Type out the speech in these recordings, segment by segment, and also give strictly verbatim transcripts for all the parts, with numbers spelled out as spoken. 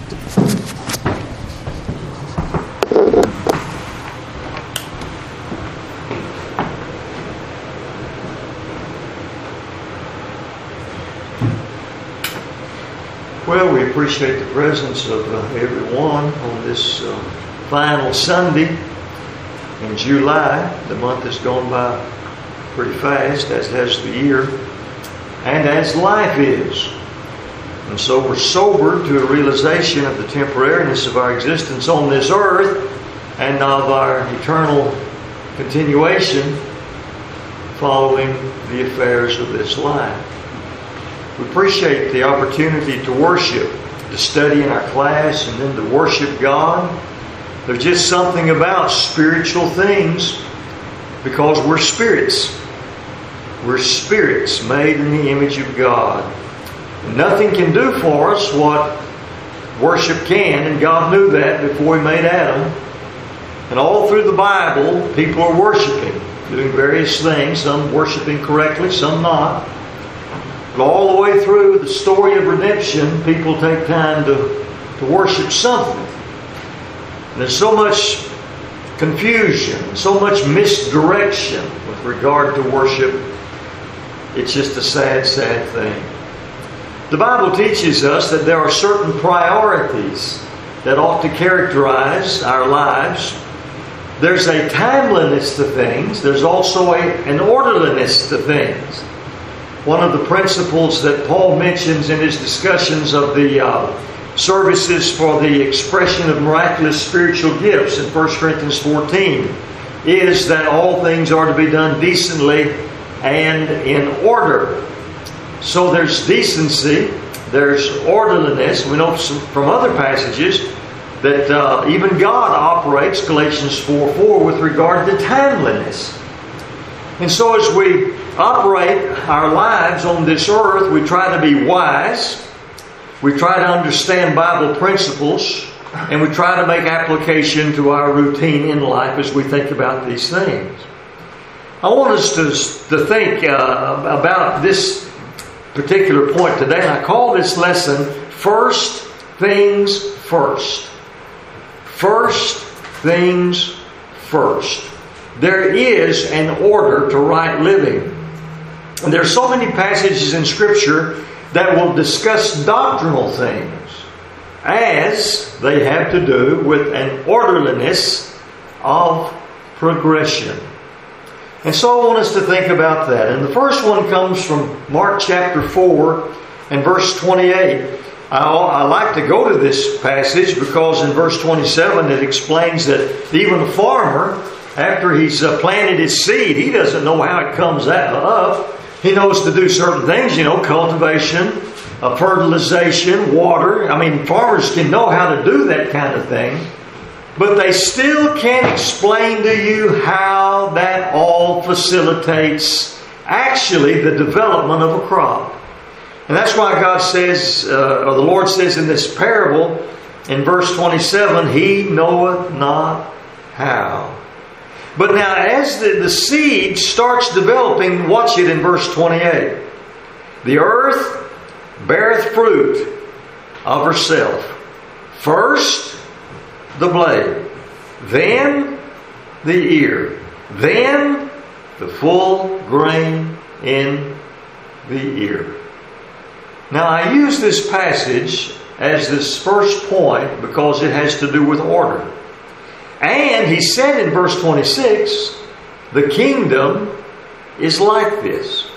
Well, we appreciate the presence of uh, everyone on this uh, final Sunday in July. The month has gone by pretty fast, as has the year, and as life is. And so we're sobered to a realization of the temporariness of our existence on this earth and of our eternal continuation following the affairs of this life. We appreciate the opportunity to worship, to study in our class, and then to worship God. There's just something about spiritual things because we're spirits. We're spirits made in the image of God. And nothing can do for us what worship can, and God knew that before He made Adam. And all through the Bible, people are worshiping, doing various things, some worshiping correctly, some not. But all the way through the story of redemption, people take time to, to worship something. And there's so much confusion, so much misdirection with regard to worship. It's just a sad, sad thing. The Bible teaches us that there are certain priorities that ought to characterize our lives. There's a timeliness to things. There's also a, an orderliness to things. One of the principles that Paul mentions in his discussions of the uh, services for the expression of miraculous spiritual gifts in First Corinthians fourteen is that all things are to be done decently and in order. So there's decency, there's orderliness. We know from other passages that uh, even God operates, Galatians four four, with regard to timeliness. And so as we operate our lives on this earth, we try to be wise, we try to understand Bible principles, and we try to make application to our routine in life as we think about these things. I want us to, to think uh, about this particular point today, and I call this lesson, First Things First. First Things First. There is an order to right living. And there are so many passages in Scripture that will discuss doctrinal things as they have to do with an orderliness of progression. And so I want us to think about that. And the first one comes from Mark chapter four and verse twenty-eight. I, I like to go to this passage because in verse twenty-seven it explains that even a farmer, after he's planted his seed, he doesn't know how it comes up. He knows to do certain things, you know, cultivation, uh, fertilization, water. I mean, farmers can know how to do that kind of thing. But they still can't explain to you how that all facilitates actually the development of a crop. And that's why God says, uh, or the Lord says in this parable, in verse twenty-seven, He knoweth not how. But now as the, the seed starts developing, watch it in verse twenty-eight. The earth beareth fruit of herself. First the blade, then the ear, then the full grain in the ear. Now I use this passage as this first point because it has to do with order. And he said in verse twenty-six, the kingdom is like this.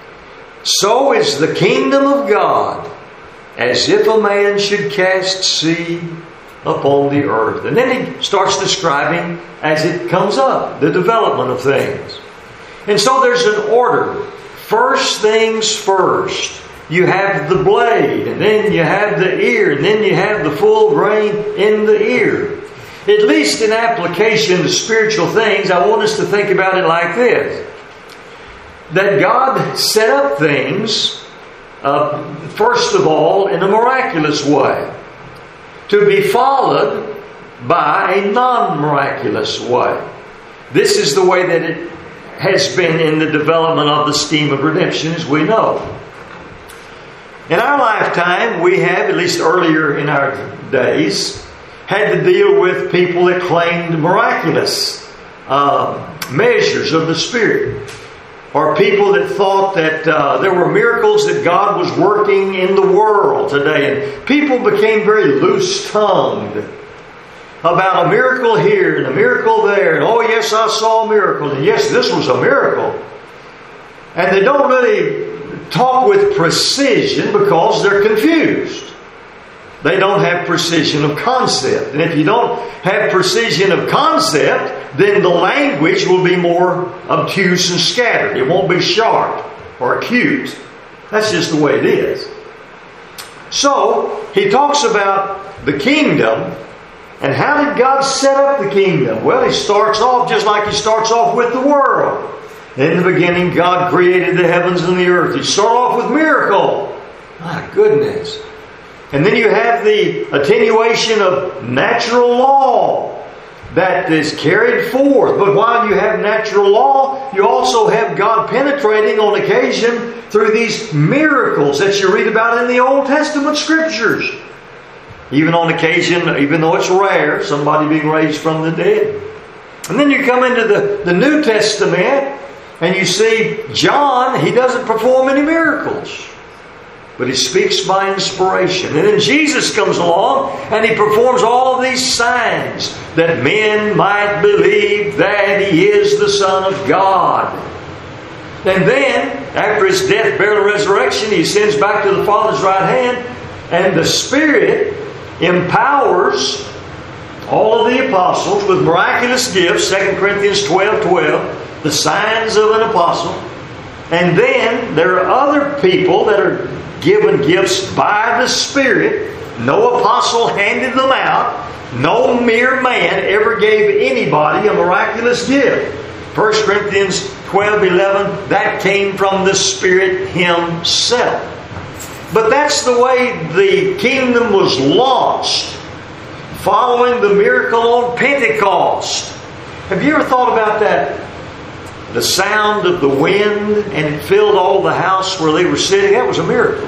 So is the kingdom of God, as if a man should cast seed upon the earth. And then he starts describing as it comes up, the development of things. And so there's an order. First things first. You have the blade, and then you have the ear, and then you have the full grain in the ear. At least in application to spiritual things, I want us to think about it like this. That God set up things, uh, first of all, in a miraculous way, to be followed by a non-miraculous way. This is the way that it has been in the development of the scheme of redemption, as we know. In our lifetime, we have, at least earlier in our days, had to deal with people that claimed miraculous uh, measures of the Spirit. Or people that thought that uh, there were miracles that God was working in the world today. And people became very loose-tongued about a miracle here and a miracle there. And oh yes, I saw a miracle. And yes, this was a miracle. And they don't really talk with precision because they're confused. They don't have precision of concept. And if you don't have precision of concept, then the language will be more obtuse and scattered. It won't be sharp or acute. That's just the way it is. So, he talks about the kingdom. And how did God set up the kingdom? Well, he starts off just like he starts off with the world. In the beginning, God created the heavens and the earth. He started off with miracle. My goodness. And then you have the attenuation of natural law that is carried forth. But while you have natural law, you also have God penetrating on occasion through these miracles that you read about in the Old Testament Scriptures. Even on occasion, even though it's rare, somebody being raised from the dead. And then you come into the, the New Testament and you see John, he doesn't perform any miracles. But he speaks by inspiration. And then Jesus comes along and he performs all of these signs that men might believe that he is the Son of God. And then, after his death, burial, and resurrection, he ascends back to the Father's right hand, and the Spirit empowers all of the apostles with miraculous gifts, Second Corinthians twelve twelve, the signs of an apostle. And then there are other people that are given gifts by the Spirit. No apostle handed them out. No mere man ever gave anybody a miraculous gift. First Corinthians twelve eleven, that came from the Spirit Himself. But that's the way the kingdom was launched, following the miracle on Pentecost. Have you ever thought about that? The sound of the wind, and it filled all the house where they were sitting. That was a miracle.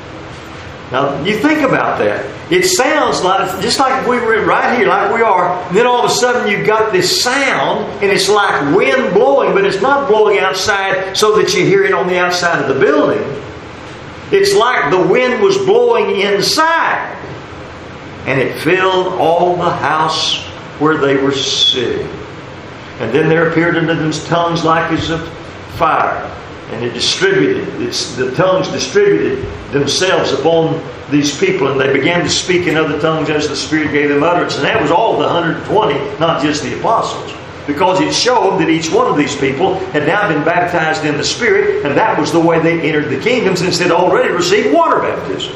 Now, you think about that. It sounds like, just like we were right here, like we are, and then all of a sudden you've got this sound, and it's like wind blowing, but it's not blowing outside so that you hear it on the outside of the building. It's like the wind was blowing inside, and it filled all the house where they were sitting. And then there appeared unto them tongues like as of fire. And it distributed, it's, the tongues distributed themselves upon these people. And they began to speak in other tongues as the Spirit gave them utterance. And that was all the one hundred twenty, not just the apostles. Because it showed that each one of these people had now been baptized in the Spirit. And that was the way they entered the kingdom, since they'd already received water baptism.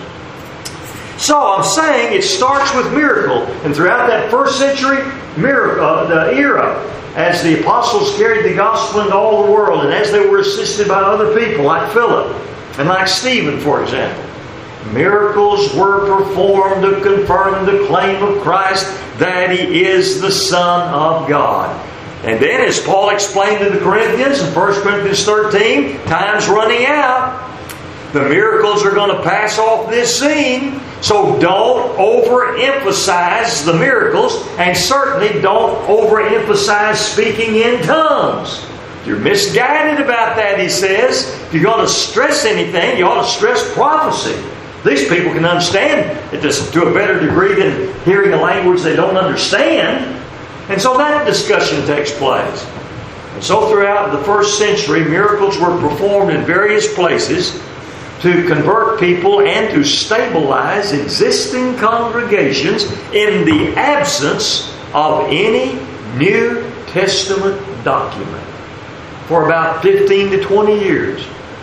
So I'm saying it starts with miracle. And throughout that first century miracle, uh, the era, as the apostles carried the gospel into all the world, and as they were assisted by other people like Philip and like Stephen, for example, miracles were performed to confirm the claim of Christ that He is the Son of God. And then, as Paul explained to the Corinthians in First Corinthians thirteen, time's running out. The miracles are going to pass off this scene. So don't overemphasize the miracles, and certainly don't overemphasize speaking in tongues. You're misguided about that, he says. If you're going to stress anything, you ought to stress prophecy. These people can understand it to a better degree than hearing a language they don't understand. And so that discussion takes place. And so throughout the first century, miracles were performed in various places to convert people and to stabilize existing congregations in the absence of any New Testament document. For about fifteen to twenty years,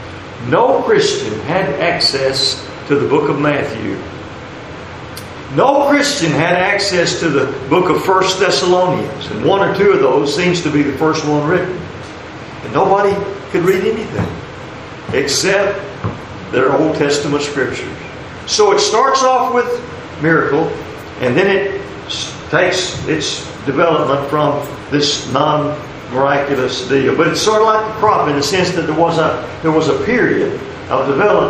no Christian had access to the book of Matthew. No Christian had access to the book of First Thessalonians, and one or two of those seems to be the first one written. And nobody could read anything except their Old Testament Scriptures. So it starts off with miracle, and then it takes its development from this non-miraculous deal. But it's sort of like the crop in the sense that there was a there was a period of development.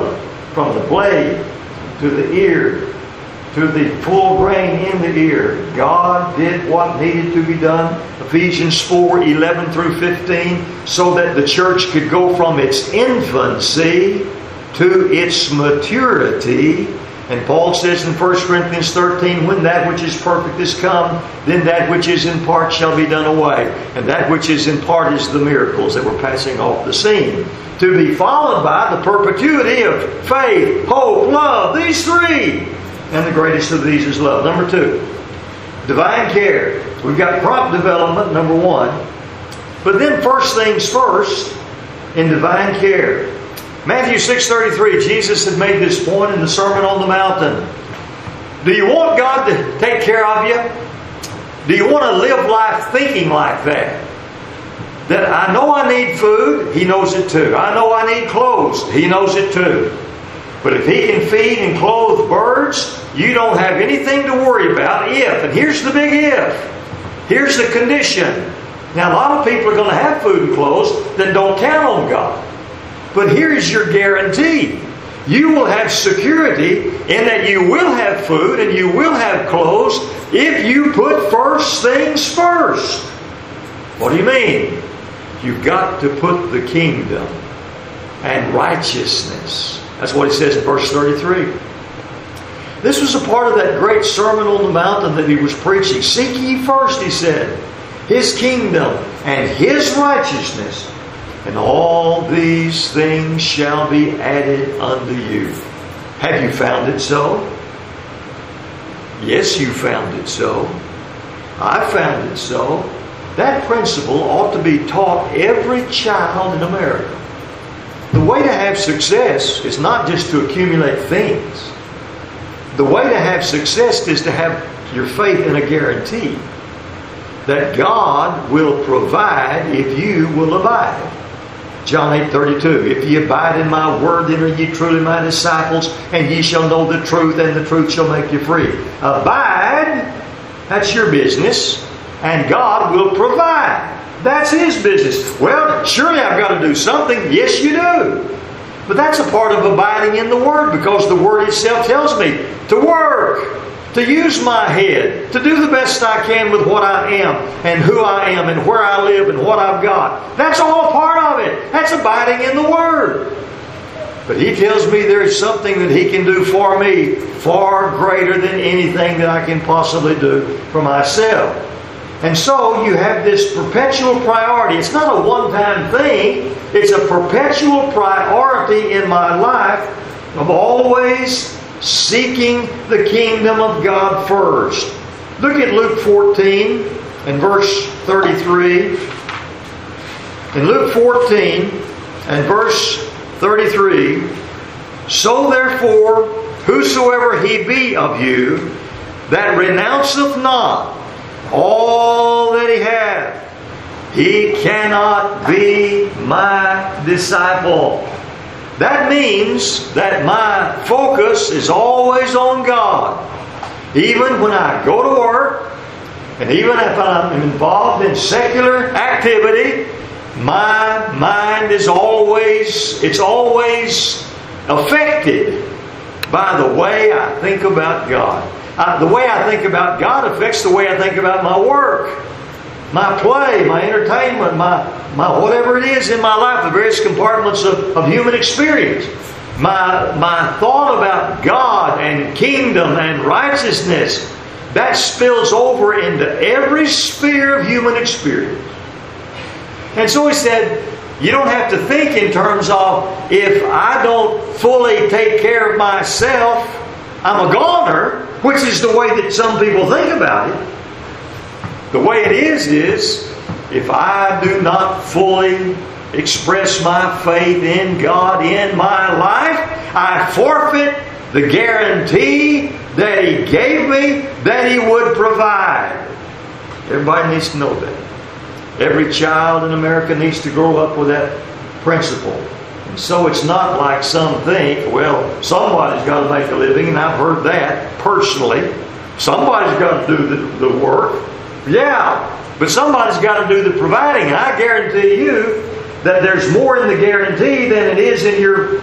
from the blade to the ear, to the full grain in the ear. God did what needed to be done. Ephesians four, eleven through fifteen, so that the church could go from its infancy to its maturity. And Paul says in First Corinthians thirteen, when that which is perfect is come, then that which is in part shall be done away. And that which is in part is the miracles that were passing off the scene. To be followed by the perpetuity of faith, hope, love, these three. And the greatest of these is love. Number two, divine care. We've got prompt development, number one. But then first things first, in divine care. Matthew six thirty-three, Jesus had made this point in the Sermon on the Mountain. Do you want God to take care of you? Do you want to live life thinking like that? That I know I need food, He knows it too. I know I need clothes, He knows it too. But if He can feed and clothe birds, you don't have anything to worry about if. And here's the big if. Here's the condition. Now a lot of people are going to have food and clothes that don't count on God. But here's your guarantee. You will have security in that you will have food and you will have clothes if you put first things first. What do you mean? You've got to put the kingdom and righteousness. That's what He says in verse thirty-three. This was a part of that great Sermon on the Mountain that He was preaching. Seek ye first, He said, His kingdom and His righteousness, and all these things shall be added unto you. Have you found it so? Yes, you found it so. I found it so. That principle ought to be taught every child in America. The way to have success is not just to accumulate things. The way to have success is to have your faith in a guarantee that God will provide if you will abide. John eight thirty-two, if ye abide in my word, then are ye truly my disciples, and ye shall know the truth, and the truth shall make you free. Abide, that's your business, and God will provide. That's His business. Well, surely I've got to do something. Yes, you do. But that's a part of abiding in the Word, because the Word itself tells me to work, to use my head, to do the best I can with what I am and who I am and where I live and what I've got. That's all part of it. That's abiding in the Word. But He tells me there is something that He can do for me far greater than anything that I can possibly do for myself. And so you have this perpetual priority. It's not a one-time thing. It's a perpetual priority in my life of always seeking the kingdom of God first. Look at Luke fourteen and verse thirty-three. In Luke fourteen and verse thirty-three, so therefore, whosoever he be of you that renounceth not all that he hath, he cannot be my disciple. That means that my focus is always on God. Even when I go to work, and even if I'm involved in secular activity, my mind is always, it's always affected by the way I think about God. Uh, the way I think about God affects the way I think about my work, my play, my entertainment, my, my whatever it is in my life, the various compartments of, of human experience. My, my thought about God and kingdom and righteousness, that spills over into every sphere of human experience. And so he said, you don't have to think in terms of, if I don't fully take care of myself, I'm a goner, which is the way that some people think about it. The way it is, is if I do not fully express my faith in God in my life, I forfeit the guarantee that He gave me that He would provide. Everybody needs to know that. Every child in America needs to grow up with that principle. And so it's not like some think, well, somebody's got to make a living, and I've heard that personally. Somebody's got to do the, the work. Yeah, but somebody's got to do the providing. And I guarantee you that there's more in the guarantee than it is in your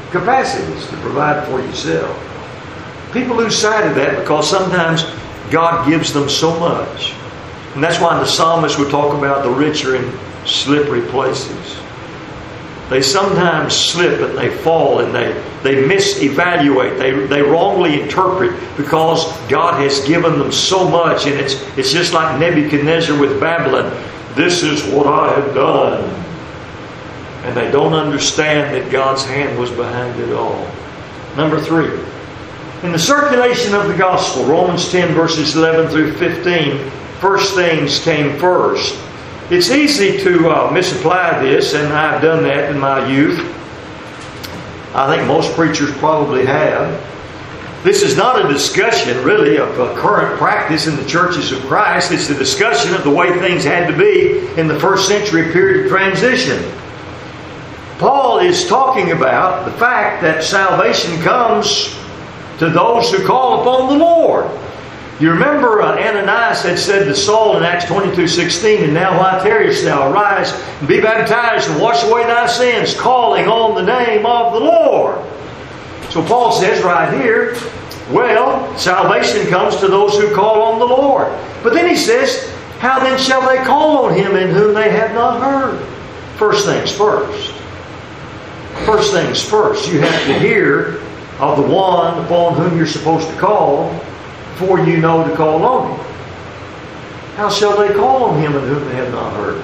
capacities to provide for yourself. People lose sight of that because sometimes God gives them so much. And that's why the psalmist would talk about the rich are in slippery places. They sometimes slip and they fall and they, they misevaluate. They, they wrongly interpret because God has given them so much. And it's, it's just like Nebuchadnezzar with Babylon. This is what I have done. And they don't understand that God's hand was behind it all. Number three. In the circulation of the gospel, Romans ten verses eleven through fifteen, first things came first. It's easy to uh, misapply this, and I've done that in my youth. I think most preachers probably have. This is not a discussion, really, of a current practice in the churches of Christ. It's a discussion of the way things had to be in the first century period of transition. Paul is talking about the fact that salvation comes to those who call upon the Lord. You remember uh, Ananias had said to Saul in Acts twenty-two sixteen, and now why tarriest thou? Arise and be baptized and wash away thy sins, calling on the name of the Lord. So Paul says right here, well, salvation comes to those who call on the Lord. But then he says, how then shall they call on Him in whom they have not heard? First things first. First things first. You have to hear of the one upon whom you're supposed to call before you know to call on Him. How shall they call on Him in whom they have not heard?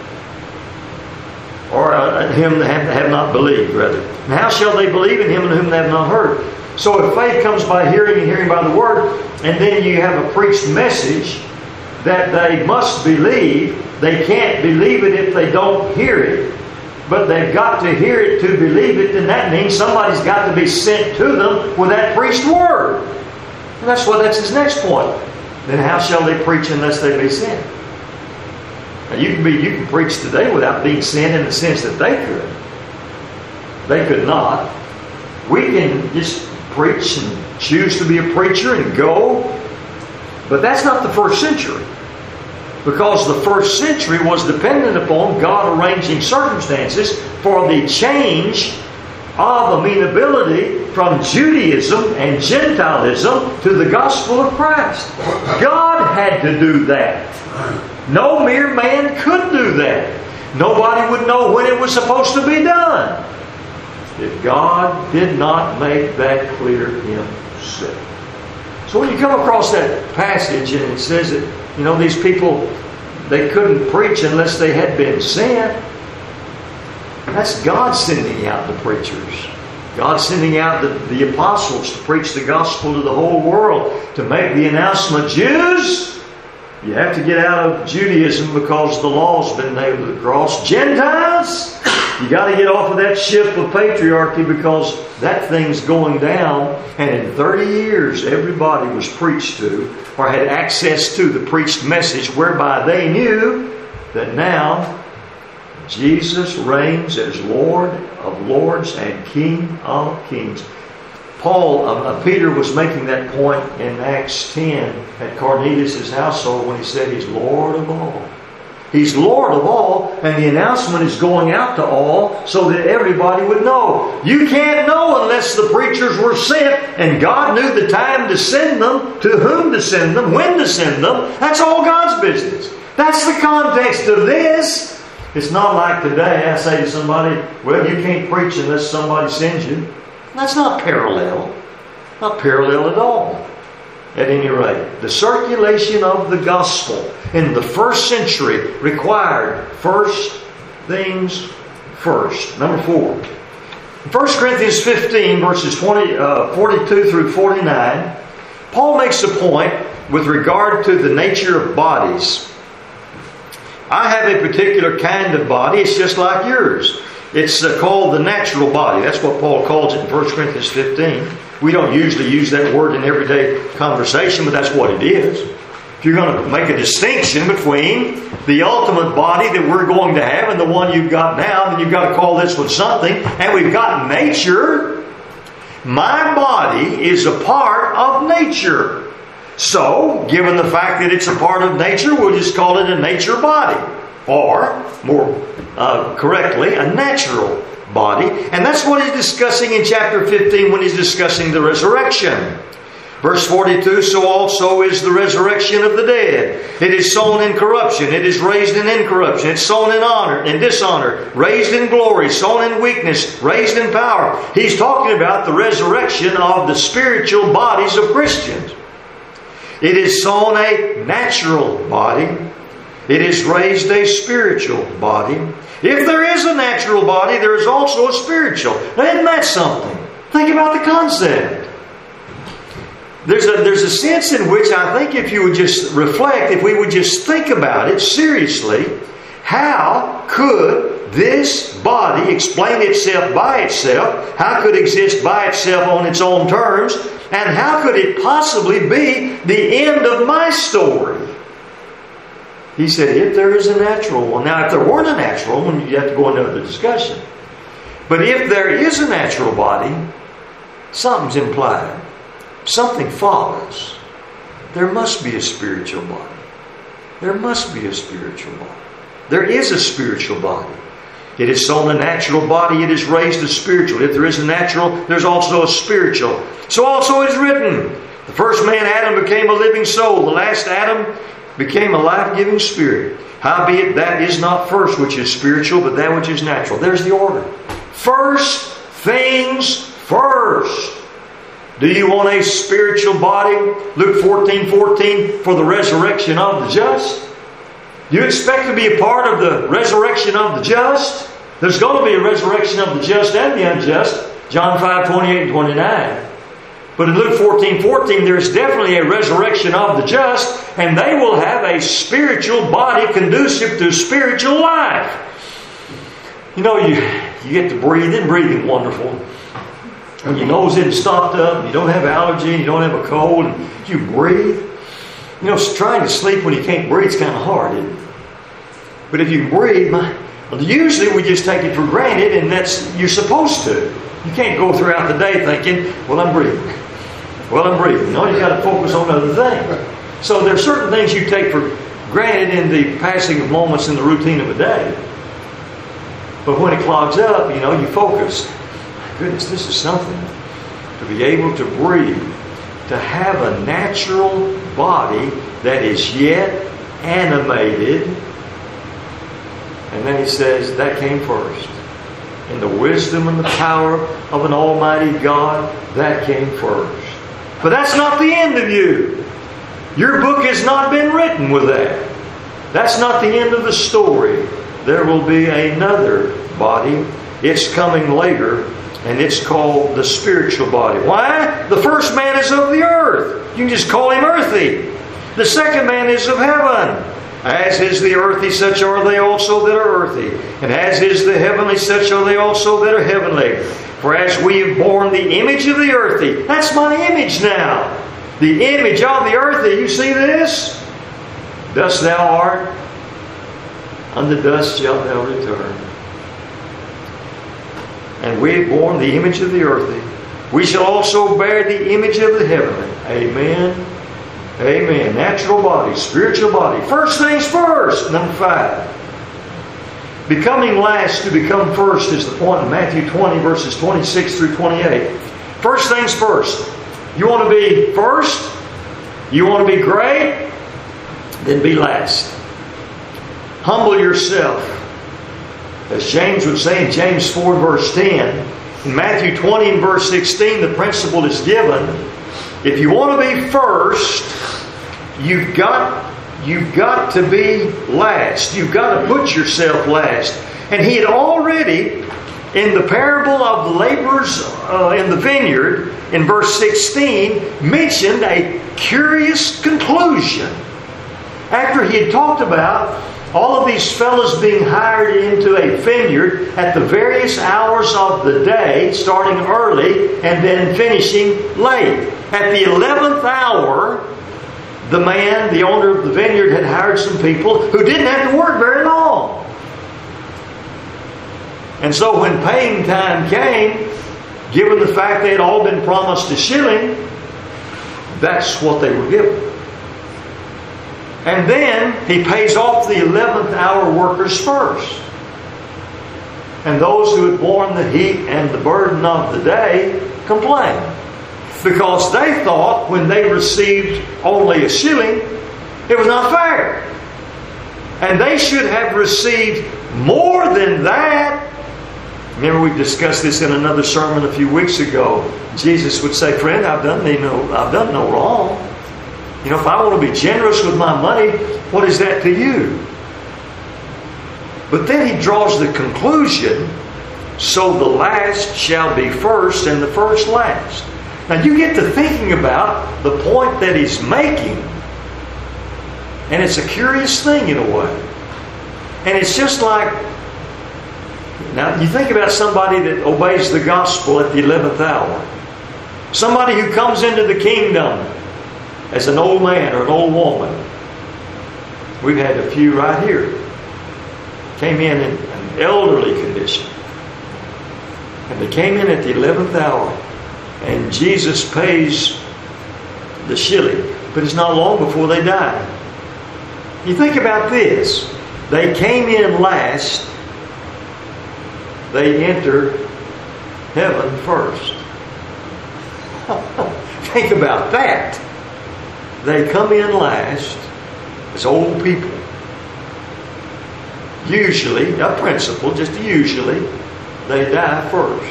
Or uh, Him that have, have not believed, rather. And how shall they believe in Him in whom they have not heard? So if faith comes by hearing and hearing by the Word, and then you have a preached message that they must believe, they can't believe it if they don't hear it, but they've got to hear it to believe it, then that means somebody's got to be sent to them with that preached Word. And that's what that's his next point. Then how shall they preach unless they be sent? Now you can be you can preach today without being sent in the sense that they could. They could not. We can just preach and choose to be a preacher and go. But that's not the first century. Because the first century was dependent upon God arranging circumstances for the change of amenability from Judaism and Gentilism to the gospel of Christ. God had to do that. No mere man could do that. Nobody would know when it was supposed to be done if God did not make that clear Himself. So when you come across that passage and it says that, you know, these people, they couldn't preach unless they had been sent, that's God sending out the preachers. God sending out the, the apostles to preach the gospel to the whole world, to make the announcement, Jews, you have to get out of Judaism because the law's been nailed to the cross. Gentiles, you got to get off of that ship of patriarchy because that thing's going down. And in thirty years, everybody was preached to or had access to the preached message whereby they knew that now Jesus reigns as Lord of lords and King of kings. Paul, uh, Peter was making that point in Acts ten at Cornelius' household when he said He's Lord of all. He's Lord of all, and the announcement is going out to all so that everybody would know. You can't know unless the preachers were sent, and God knew the time to send them, to whom to send them, when to send them. That's all God's business. That's the context of this. It's not like today I say to somebody, well, you can't preach unless somebody sends you. That's not parallel. Not parallel at all. At any rate, the circulation of the gospel in the first century required first things first. Number four. First Corinthians fifteen, verses twenty, uh, forty-two through forty-nine, Paul makes a point with regard to the nature of bodies. I have a particular kind of body. It's just like yours. It's uh, called the natural body. That's what Paul calls it in First Corinthians fifteen. We don't usually use that word in everyday conversation, but that's what it is. If you're going to make a distinction between the ultimate body that we're going to have and the one you've got now, then you've got to call this one something. And we've got nature. My body is a part of nature. So, given the fact that it's a part of nature, we'll just call it a nature body. Or, more uh, correctly, a natural body. And that's what he's discussing in chapter fifteen when he's discussing the resurrection. Verse forty-two, so also is the resurrection of the dead. It is sown in corruption. It is raised in incorruption. It's sown in honor and dishonor. Raised in glory. Sown in weakness. Raised in power. He's talking about the resurrection of the spiritual bodies of Christians. It is sown a natural body. It is raised a spiritual body. If there is a natural body, there is also a spiritual. Now, isn't that something? Think about the concept. There's a, there's a sense in which I think if you would just reflect, if we would just think about it seriously, how could this body explain itself by itself? How could it exist by itself on its own terms? And how could it possibly be the end of my story? He said, if there is a natural one. Now, if there weren't a natural one, you have to go into the discussion. But if there is a natural body, something's implied. Something follows. There must be a spiritual body. There must be a spiritual body. There is a spiritual body. It is sown a natural body. It is raised a spiritual. If there is a natural, there's also a spiritual. So also it is written, the first man, Adam, became a living soul. The last Adam became a life-giving spirit. Howbeit that is not first which is spiritual, but that which is natural. There's the order. First things first. Do you want a spiritual body? Luke fourteen fourteen, for the resurrection of the just. Do you expect to be a part of the resurrection of the just? There's going to be a resurrection of the just and the unjust. John five twenty-eight and twenty-nine. But in Luke fourteen fourteen, there's definitely a resurrection of the just, and they will have a spiritual body conducive to spiritual life. You know, you, you get to breathe. Isn't breathing wonderful? When your nose isn't stopped up, you don't have allergy, you don't have a cold, and you breathe. You know, trying to sleep when you can't breathe is kind of hard, isn't it? But if you can breathe, usually we just take it for granted, and that's you're supposed to. You can't go throughout the day thinking, well, I'm breathing. Well, I'm breathing. No, you got to focus on other things. So there are certain things you take for granted in the passing of moments in the routine of a day. But when it clogs up, you know, you focus. Goodness, this is something. To be able to breathe, to have a natural body that is yet animated. And then he says that came first. In the wisdom and the power of an almighty God, that came first. But that's not the end of you. Your book has not been written with that. That's not the end of the story. There will be another body. It's coming later. And it's called the spiritual body. Why? The first man is of the earth. You can just call him earthy. The second man is of heaven. As is the earthy, such are they also that are earthy. And as is the heavenly, such are they also that are heavenly. For as we have borne the image of the earthy. That's my image now. The image of the earthy. You see this? Dust thou art. Unto dust shalt thou return. And we have borne the image of the earthy. We shall also bear the image of the heavenly. Amen. Amen. Natural body, spiritual body. First things first. Number five. Becoming last to become first is the point in Matthew twenty, verses twenty-six through twenty-eight. First things first. You want to be first? You want to be great? Then be last. Humble yourself. As James would say in James four, verse ten, in Matthew twenty and verse sixteen, the principle is given. If you want to be first, you've got, you've got to be last. You've got to put yourself last. And he had already, in the parable of the laborers uh, in the vineyard, in verse sixteen, mentioned a curious conclusion. After he had talked about all of these fellows being hired into a vineyard at the various hours of the day, starting early and then finishing late. At the eleventh hour, the man, the owner of the vineyard, had hired some people who didn't have to work very long. And so when paying time came, given the fact they had all been promised a shilling, that's what they were given. And then he pays off the eleventh hour workers first. And those who had borne the heat and the burden of the day complained, because they thought when they received only a shilling, it was not fair. And they should have received more than that. Remember, we discussed this in another sermon a few weeks ago. Jesus would say, "Friend, I've done thee no, I've done no wrong. You know, if I want to be generous with my money, what is that to you?" But then he draws the conclusion, "So the last shall be first, and the first last." Now you get to thinking about the point that he's making, and it's a curious thing in a way. And it's just like, now you think about somebody that obeys the gospel at the eleventh hour. Somebody who comes into the kingdom as an old man or an old woman. We've had a few right here. Came in in an elderly condition. And they came in at the eleventh hour. And Jesus pays the shilling. But it's not long before they die. You think about this. They came in last. They enter heaven first. Think about that. They come in last as old people. Usually, a principle, just usually, they die first.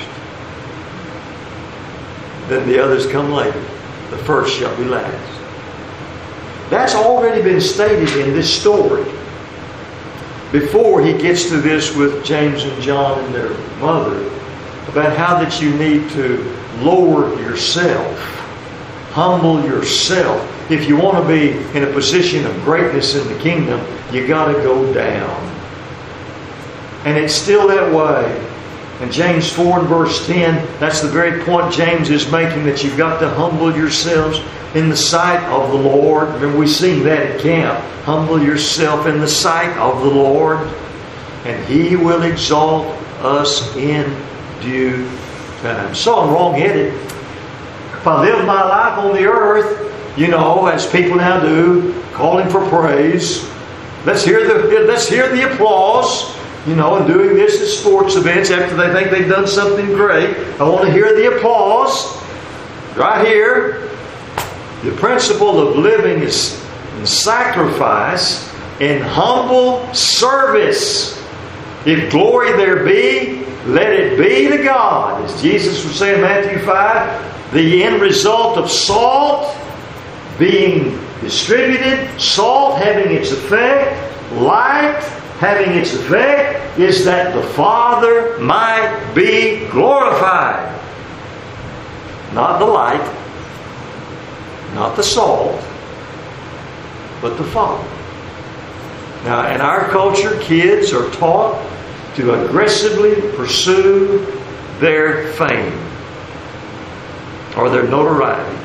Then the others come later. The first shall be last. That's already been stated in this story. Before he gets to this with James and John and their mother, about how that you need to lower yourself, humble yourself. If you want to be in a position of greatness in the kingdom, you got to go down. And it's still that way. In James four and verse ten, that's the very point James is making, that you've got to humble yourselves in the sight of the Lord. Remember, we sing that at camp. Humble yourself in the sight of the Lord, and He will exalt us in due time. So I'm wrong-headed. If I live my life on the earth, you know, as people now do, calling for praise. Let's hear the let's hear the applause. You know, and doing this at sports events after they think they've done something great. I want to hear the applause. Right here, the principle of living is in sacrifice, in humble service. If glory there be, let it be to God. As Jesus would say in Matthew five, the end result of salt being distributed, salt having its effect, light having its effect, is that the Father might be glorified. Not the light, not the salt, but the Father. Now, in our culture, kids are taught to aggressively pursue their fame or their notoriety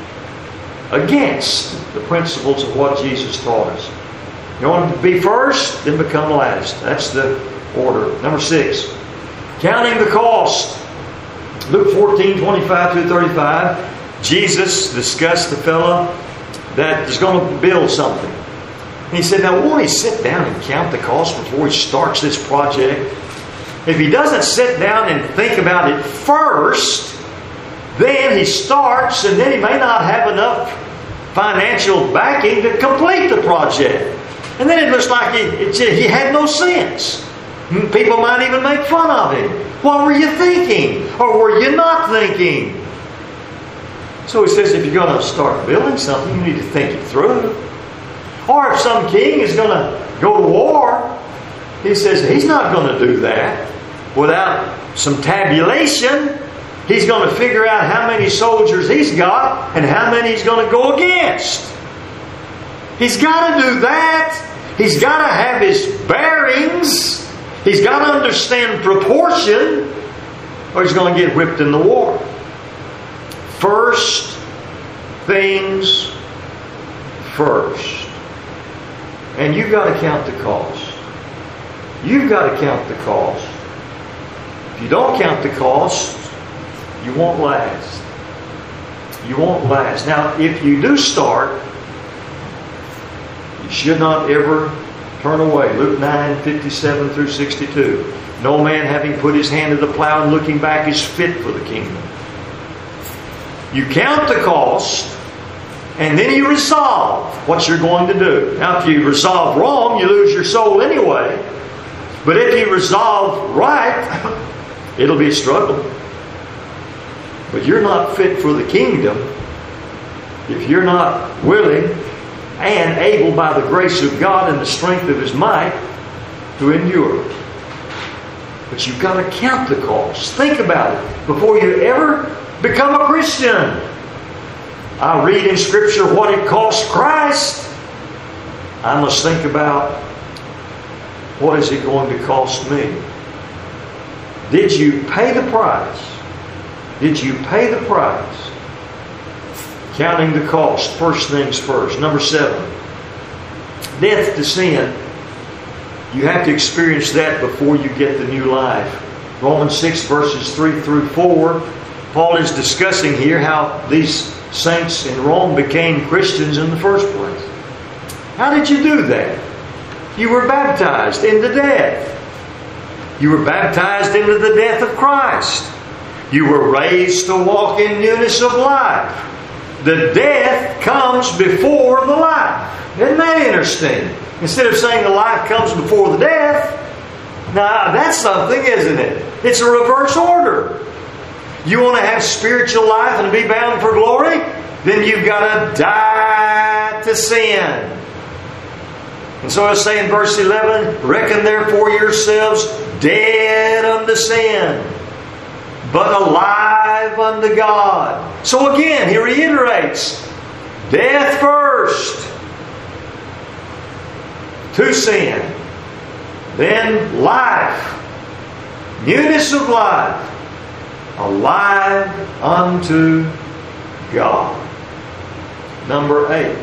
against the principles of what Jesus taught us. You want to be first, then become last. That's the order. Number six, counting the cost. Luke fourteen, twenty-five through thirty-five. Jesus discussed the fellow that is going to build something. And he said, now won't he sit down and count the cost before he starts this project? If he doesn't sit down and think about it first, then he starts, and then he may not have enough financial backing to complete the project. And then it looks like he, it, he had no sense. People might even make fun of him. What were you thinking? Or were you not thinking? So he says, if you're going to start building something, you need to think it through. Or if some king is going to go to war, he says he's not going to do that without some tabulation. He's going to figure out how many soldiers he's got and how many he's going to go against. He's got to do that. He's got to have his bearings. He's got to understand proportion, or he's going to get whipped in the war. First things first. And you've got to count the cost. You've got to count the cost. If you don't count the cost, you won't last. You won't last. Now, if you do start, you should not ever turn away. Luke nine, fifty-seven through sixty-two. No man having put his hand to the plow and looking back is fit for the kingdom. You count the cost, and then you resolve what you're going to do. Now, if you resolve wrong, you lose your soul anyway. But if you resolve right, it'll be a struggle. But you're not fit for the kingdom if you're not willing and able by the grace of God and the strength of His might to endure. But you've got to count the cost. Think about it before you ever become a Christian. I read in Scripture what it cost Christ. I must think about, what is it going to cost me? Did you pay the price? Did you pay the price? Counting the cost. First things first. Number seven. Death to sin. You have to experience that before you get the new life. Romans six verses three through four. Paul is discussing here how these saints in Rome became Christians in the first place. How did you do that? You were baptized into death. You were baptized into the death of Christ. You were raised to walk in newness of life. The death comes before the life. Isn't that interesting? Instead of saying the life comes before the death, now that's something, isn't it? It's a reverse order. You want to have spiritual life and be bound for glory? Then you've got to die to sin. And so I say in verse eleven, reckon therefore yourselves dead unto sin, but alive unto God. So again, he reiterates, death first to sin, then life, newness of life, alive unto God. Number eight.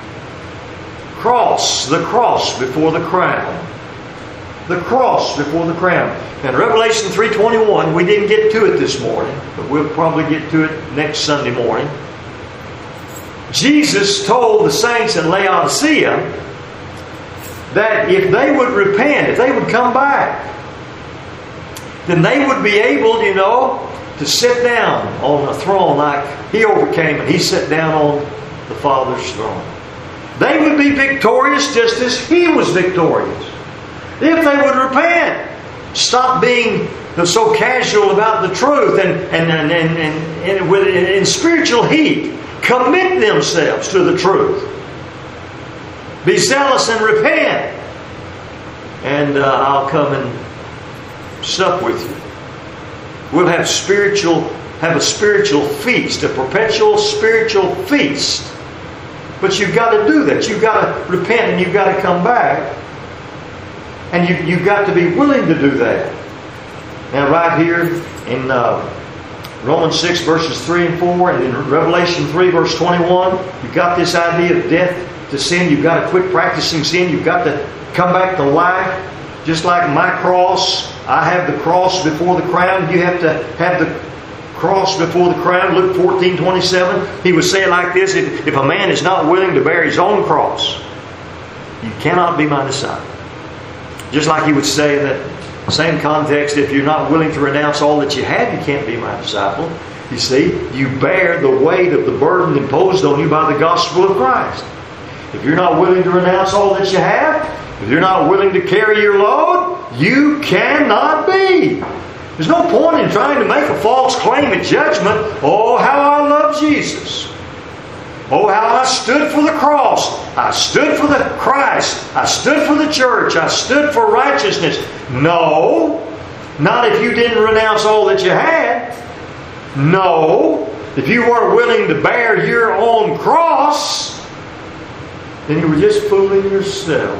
Cross, the cross before the crown. The cross before the crown. And Revelation three twenty-one, we didn't get to it this morning, but we'll probably get to it next Sunday morning. Jesus told the saints in Laodicea that if they would repent, if they would come back, then they would be able, you know, to sit down on a throne like He overcame and He sat down on the Father's throne. They would be victorious just as He was victorious. If they would repent, stop being so casual about the truth and, and, and, and, and, and with, in spiritual heat, commit themselves to the truth. Be zealous and repent. And uh, I'll come and sup with you. We'll have spiritual, have a spiritual feast, a perpetual spiritual feast. But you've got to do that. You've got to repent and you've got to come back. And you, you've got to be willing to do that. Now right here in uh, Romans six verses three and four and in Revelation three verse twenty-one, you've got this idea of death to sin. You've got to quit practicing sin. You've got to come back to life. Just like my cross, I have the cross before the crown. You have to have the cross before the crown. Luke fourteen twenty-seven. He would say it like this: if, if a man is not willing to bear his own cross, you cannot be my disciple. Just like he would say in that same context, if you're not willing to renounce all that you have, you can't be my disciple. You see, you bear the weight of the burden imposed on you by the gospel of Christ. If you're not willing to renounce all that you have, if you're not willing to carry your load, you cannot be. There's no point in trying to make a false claim at judgment. Oh, how I love Jesus. Oh, how I stood for the cross. I stood for the Christ. I stood for the church. I stood for righteousness. No, not if you didn't renounce all that you had. No, if you weren't willing to bear your own cross, then you were just fooling yourself.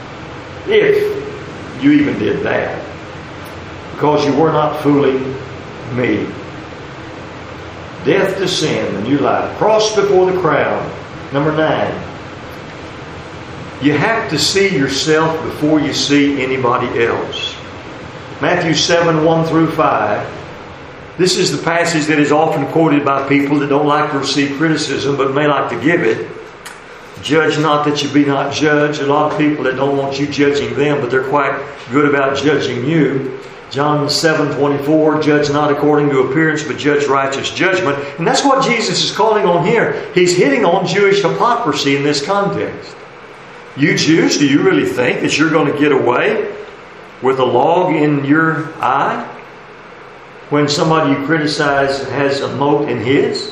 If you even did that. Because you were not fooling me. Death to sin, the new life. Cross before the crown. Number nine. You have to see yourself before you see anybody else. Matthew seven, one through five. This is the passage that is often quoted by people that don't like to receive criticism but may like to give it. Judge not that you be not judged. A lot of people that don't want you judging them, but they're quite good about judging you. John seven twenty-four, judge not according to appearance, but judge righteous judgment. And that's what Jesus is calling on here. He's hitting on Jewish hypocrisy in this context. You Jews, do you really think that you're going to get away with a log in your eye when somebody you criticize has a mote in his?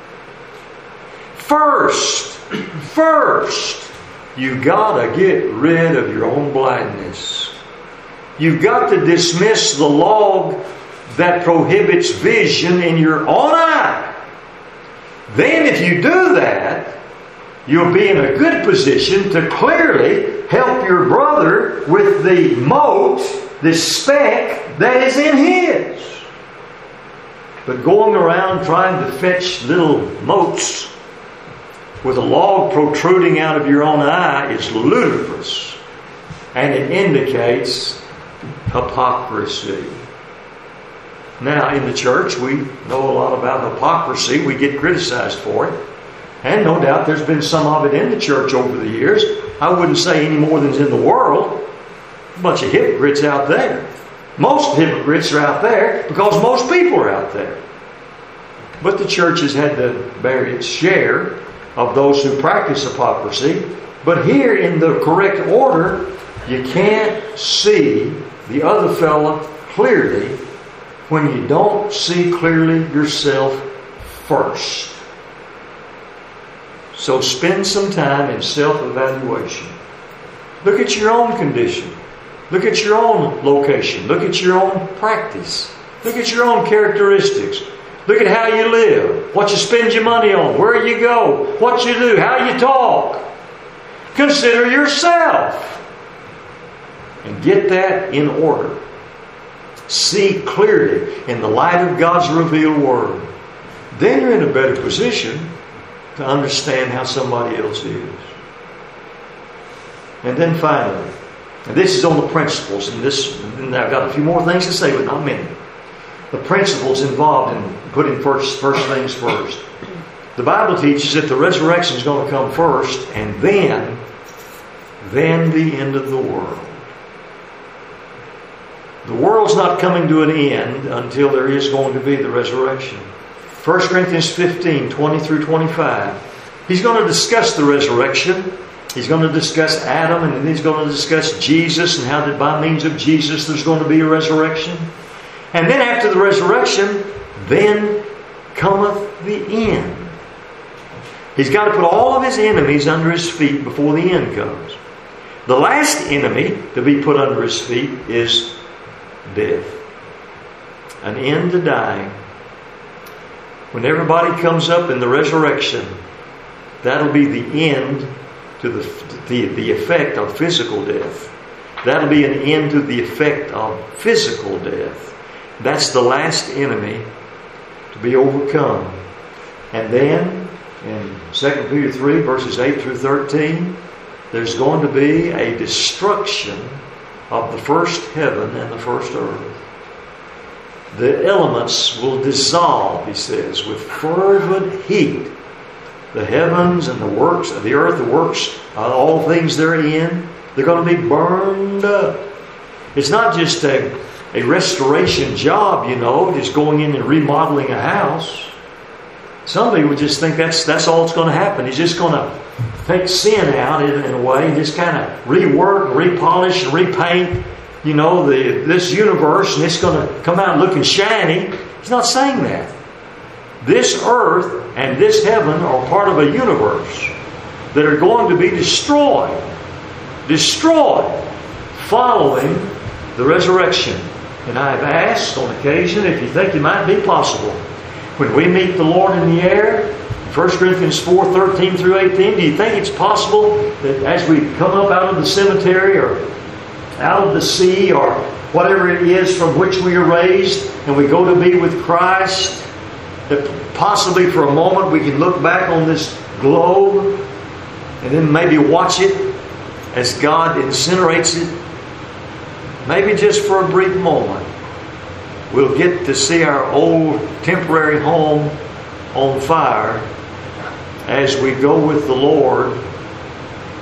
First, first, you gotta get rid of your own blindness. You've got to dismiss the log that prohibits vision in your own eye. Then if you do that, you'll be in a good position to clearly help your brother with the mote, the speck that is in his. But going around trying to fetch little motes with a log protruding out of your own eye is ludicrous. And it indicates hypocrisy. Now, in the church, we know a lot about hypocrisy. We get criticized for it. And no doubt there's been some of it in the church over the years. I wouldn't say any more than's in the world. A bunch of hypocrites out there. Most hypocrites are out there because most people are out there. But the church has had to bear its share of those who practice hypocrisy. But here in the correct order, you can't see the other fella clearly when you don't see clearly yourself first. So spend some time in self-evaluation. Look at your own condition. Look at your own location. Look at your own practice. Look at your own characteristics. Look at how you live, what you spend your money on, where you go, what you do, how you talk. Consider yourself. And get that in order. See clearly in the light of God's revealed Word. Then you're in a better position to understand how somebody else is. And then finally, and this is on the principles, and this, and I've got a few more things to say, but not many. The principles involved in putting first, first things first. The Bible teaches that the resurrection is going to come first, and then, then the end of the world. The world's not coming to an end until there is going to be the resurrection. First Corinthians fifteen, twenty through twenty-five. He's going to discuss the resurrection. He's going to discuss Adam, and then he's going to discuss Jesus and how that by means of Jesus there's going to be a resurrection. And then after the resurrection, then cometh the end. He's got to put all of his enemies under his feet before the end comes. The last enemy to be put under his feet is death. An end to dying. When everybody comes up in the resurrection, that'll be the end to the, the, the effect of physical death. That'll be an end to the effect of physical death. That's the last enemy to be overcome. And then, in Second Peter three, verses eight through thirteen, there's going to be a destruction of the first heaven and the first earth. The elements will dissolve, he says, with fervent heat. The heavens and the works of the earth, the works, uh, all things therein, they're going to be burned up. It's not just a, a restoration job, you know, just going in and remodeling a house. Some people just think that's that's all that's going to happen. He's just going to take sin out in, in a way and just kind of rework, repolish, and repaint, you know, the this universe, and it's going to come out looking shiny. He's not saying that. This earth and this heaven are part of a universe that are going to be destroyed. Destroyed following the resurrection. And I've asked on occasion if you think it might be possible when we meet the Lord in the air, First Corinthians four, thirteen through eighteen, do you think it's possible that as we come up out of the cemetery or out of the sea or whatever it is from which we are raised and we go to be with Christ, that possibly for a moment we can look back on this globe and then maybe watch it as God incinerates it? Maybe just for a brief moment we'll get to see our old temporary home on fire as we go with the Lord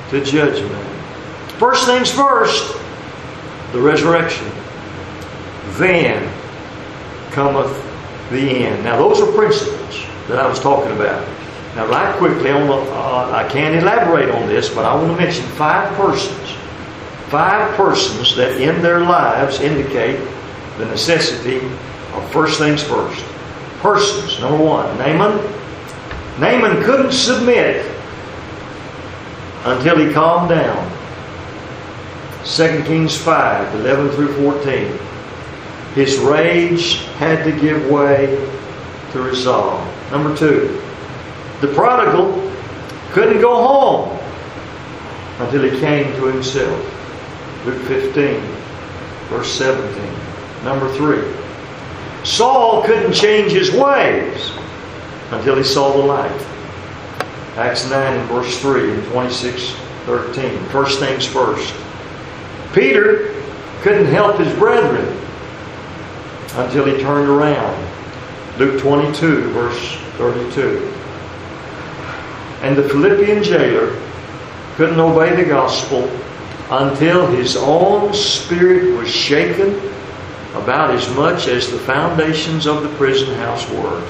to judgment. First things first, the resurrection. Then cometh the end. Now those are principles that I was talking about. Now right quickly, I, want to, uh, I can't elaborate on this, but I want to mention five persons. Five persons that in their lives indicate the necessity of first things first. Persons. Number one, Naaman. Naaman couldn't submit until he calmed down. Second Kings five, eleven through fourteen. His rage had to give way to resolve. Number two, the prodigal couldn't go home until he came to himself. Luke fifteen, verse seventeen. Number three, Saul couldn't change his ways until he saw the light. Acts nine and verse three and twenty-six thirteen. First things first. Peter couldn't help his brethren until he turned around. Luke twenty-two, verse thirty-two. And the Philippian jailer couldn't obey the gospel until his own spirit was shaken about as much as the foundations of the prison house were.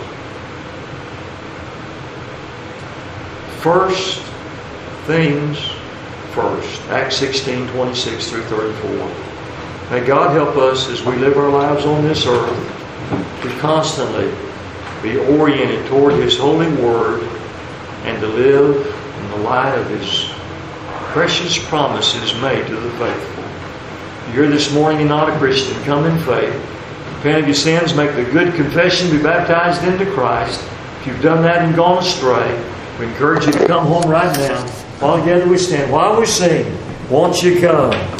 First things first. Acts sixteen, twenty-six through thirty-four. May God help us as we live our lives on this earth to constantly be oriented toward His holy Word and to live in the light of His precious promises made to the faithful. If you're here this morning and not a Christian, come in faith. Repent of your sins, make the good confession, be baptized into Christ. If you've done that and gone astray, we encourage you to come home right now. All together we stand. While we sing, won't you come?